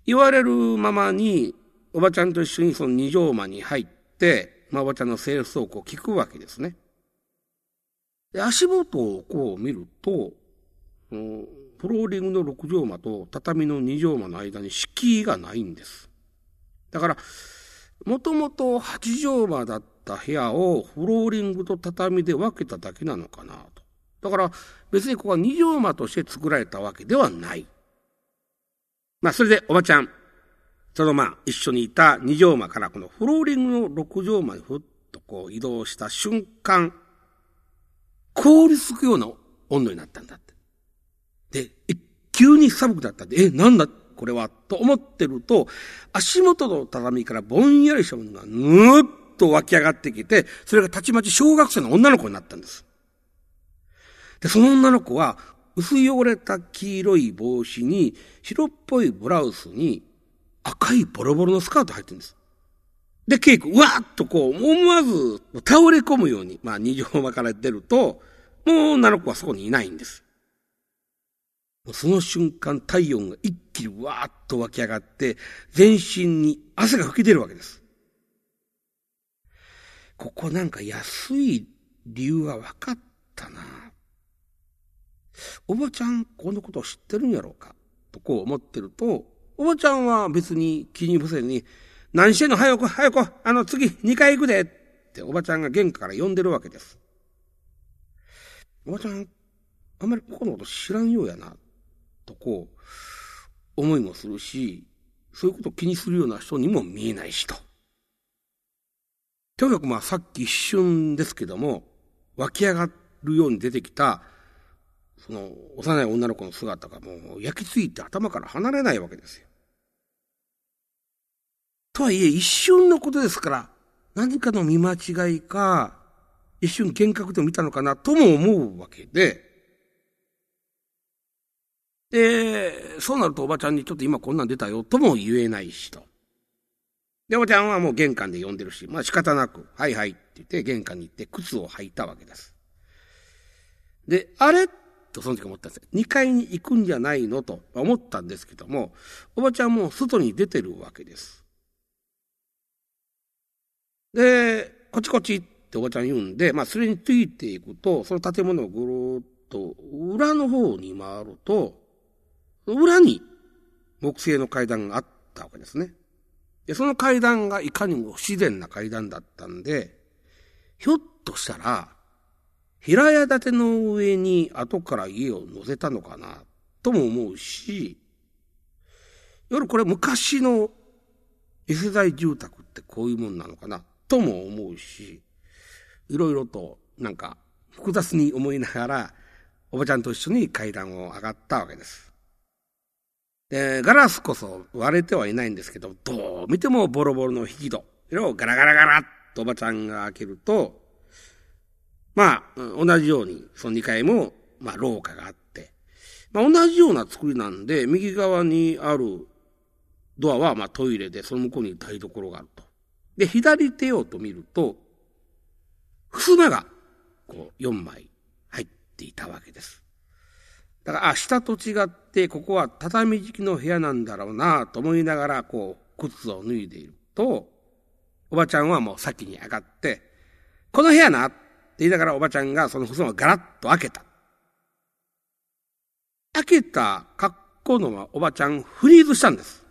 言われるままに、おばちゃんと一緒にその二畳間に入って、おばちゃんの清掃を聞くわけですね。で、足元をこう見ると、フローリングの6畳間と畳の2畳間の間に敷居がないんです。だから、もともと8畳間だった部屋をフローリングと畳で分けただけなのかなと。だから別にここは2畳間として作られたわけではない。それでおばちゃん、一緒にいた2畳間からこのフローリングの6畳間にふっとこう移動した瞬間、凍りつくような温度になったんだって。で、急に寒くなったんで、なんだこれはと思ってると、足元の畳からぼんやりしたものがぬーっと湧き上がってきて、それがたちまち小学生の女の子になったんです。で、その女の子は、薄汚れた黄色い帽子に、白っぽいブラウスに、赤いボロボロのスカート入ってるんです。で、ケイ君、うわーっとこう、思わず倒れ込むように、二畳間から出ると、もう女の子はそこにいないんです。その瞬間、体温が一気にわーっと湧き上がって、全身に汗が吹き出るわけです。ここなんか安い理由が分かったな。おばちゃん、このことを知ってるんやろうかとこう思ってると、おばちゃんは別に気にもせずに、何してんの早く、次2回行くでっておばちゃんが玄関から呼んでるわけです。おばちゃん、あんまりここのこと知らんようやな。とこう思いもするし、そういうことを気にするような人にも見えないしと。とにかくさっき一瞬ですけども、湧き上がるように出てきた、その幼い女の子の姿がもう焼き付いて頭から離れないわけですよ。とはいえ一瞬のことですから、何かの見間違いか、一瞬幻覚でも見たのかなとも思うわけで、そうなるとおばちゃんにちょっと今こんなん出たよとも言えないしと。で、おばちゃんはもう玄関で呼んでるし、仕方なく、はいはいって言って玄関に行って靴を履いたわけです。で、あれとその時思ったんです。2階に行くんじゃないのと思ったんですけども、おばちゃんも外に出てるわけです。で、こっちこっちっておばちゃん言うんで、それについていくと、その建物をぐるーっと裏の方に回ると、裏に木製の階段があったわけですね。で、その階段がいかにも不自然な階段だったんで、ひょっとしたら、平屋建ての上に後から家を乗せたのかな、とも思うし、夜これ昔の異世代住宅ってこういうもんなのかな、とも思うし、いろいろとなんか複雑に思いながら、おばちゃんと一緒に階段を上がったわけです。で、ガラスこそ割れてはいないんですけど、どう見てもボロボロの引き戸。それをガラガラガラっとおばちゃんが開けると、同じように、その2階も、廊下があって、同じような作りなんで、右側にあるドアはトイレで、その向こうに台所があると。で、左手をと見ると、襖が、4枚入っていたわけです。だから、下と違って、ここは畳敷きの部屋なんだろうなと思いながら、靴を脱いでいると、おばちゃんはもう先に上がって、この部屋なって言いながらおばちゃんがその襖をガラッと開けた。開けた格好のままおばちゃんフリーズしたんです。